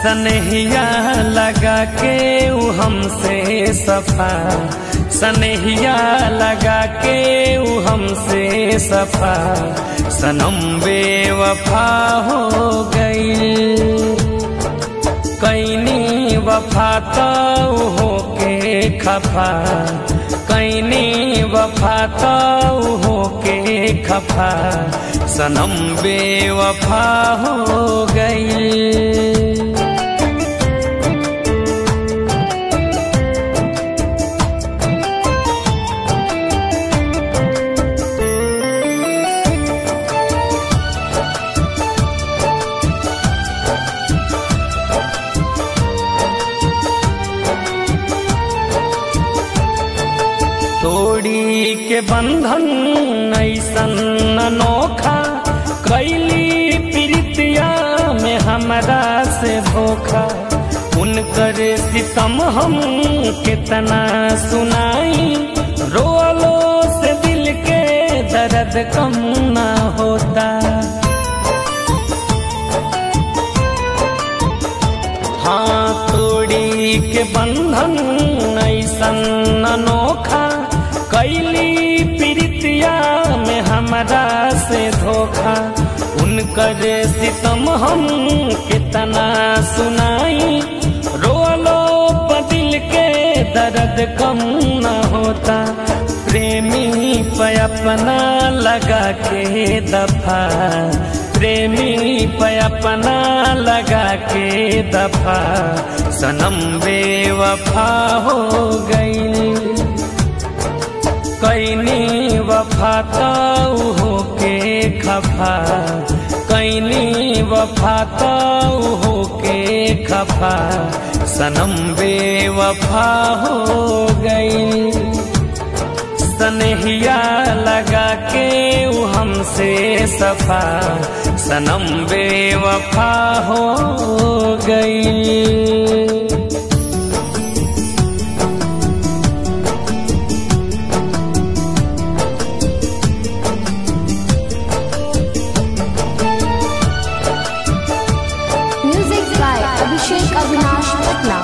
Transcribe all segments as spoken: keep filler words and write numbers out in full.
सनहिया लगा के ऊ हमसे सफा, सनहिया लगा के ऊ हमसे सफा, सनम बेवफा हो गई। कैनी वफा तो हो के खफा, कैनी वफा तो हो के खफा, सनम बेवफा हो गई। तोड़ी के बंधन ऐसन अनोखा, कैली प्रीतिया में हमरा से धोखा। उनकर सितम हम कितना सुनाई, रोलो से दिल के दर्द कम ना होता। हाँ तोड़ी के बंधन ऐसन अनोखा, कैली प्रीतिया में हमरा से धोखा। उनकर सितम हम कितना सुनाई, रोलो दिल के दर्द कम न होता। प्रेमी पे अपना लगा के दफा, प्रेमी पे अपना लगा के दफा, सनम बेवफा हो गई। कैनी वफा तो हो के खफा, कैनी वफा तो हो के खफा, सनम बेवफा हो गई। सनहिया लगा के ऊ हमसे सफा, सनम बेवफा हो गई। अभिषेक अविनाश पटना।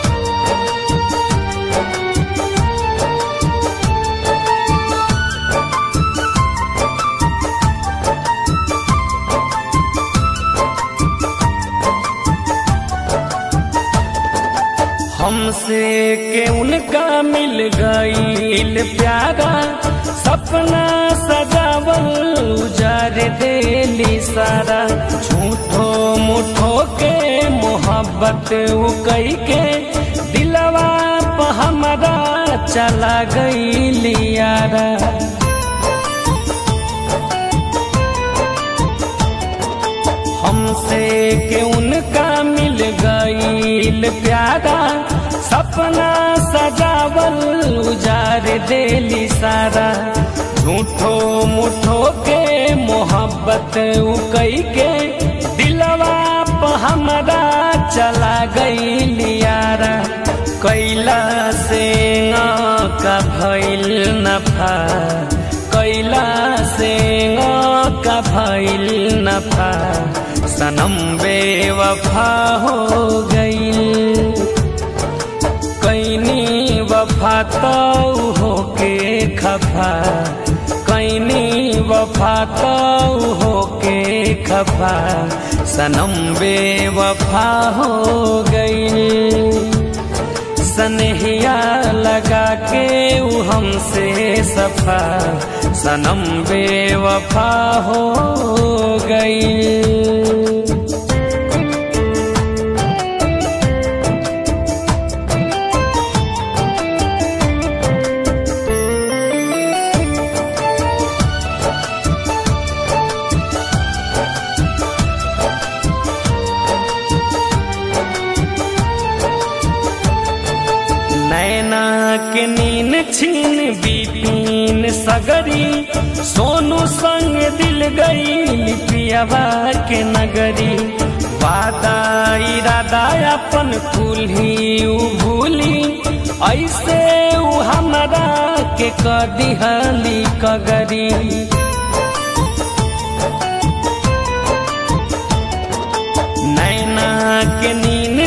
हमसे के उनका मिल गईल प्यारा, सपना सजावल उजार देली सारा। झूठो मुठो के मोहब्बत कई के, दिलवा पे हमरा चला गई यारा। हमसे के उनका मिल गईल प्यारा, सपना सजावल उजार देली सारा। झूठो मुठो के मोहब्बत कई के, दिलवा पे हमरा चला गई यारा। कैला से का भइल नफा, कैला से का भइल नफा, सनम बेवफा हो गई। कैनी वफा तो हो के खफा, कैनी वफा तो हो के खफा, सनम बेवफा हो गई। सनहिया लगा के ऊ हमसे सफा, सनम बेवफा हो गई। नैना के नीन छीन बिपिन सगरी, सोनू संग दिल गई पियवा के नगरी। वादा इरादा अपन कुल्ही उ भूली, ऐसे उ हमरा के कदिहली कगरी। नैना के नीन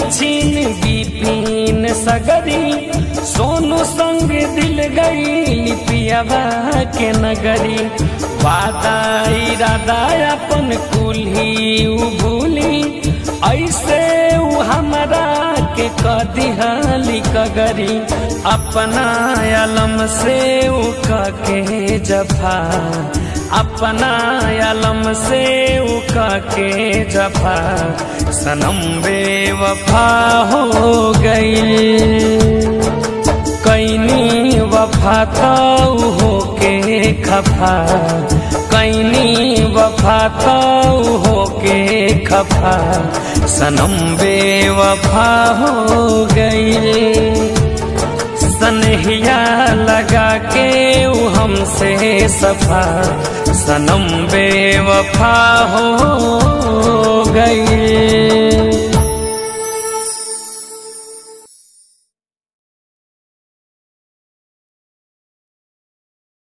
सगरी सोनू संग दिल गई पियावा के नगरी वादा इरादा अपन कुल्ही उ भूली ऐसे उ हमरा के कदिहाली कगरी अपना अलम से उ के जफा अपना अलम से उ के जफा सनम बेवफा हो गई कैनी वफा तो हो के खफा कैनी वफा तो हो के खफा सनम बेवफा हो गई सनहिया लगा के उ हमसे सफा सनम बेवफा हो गई।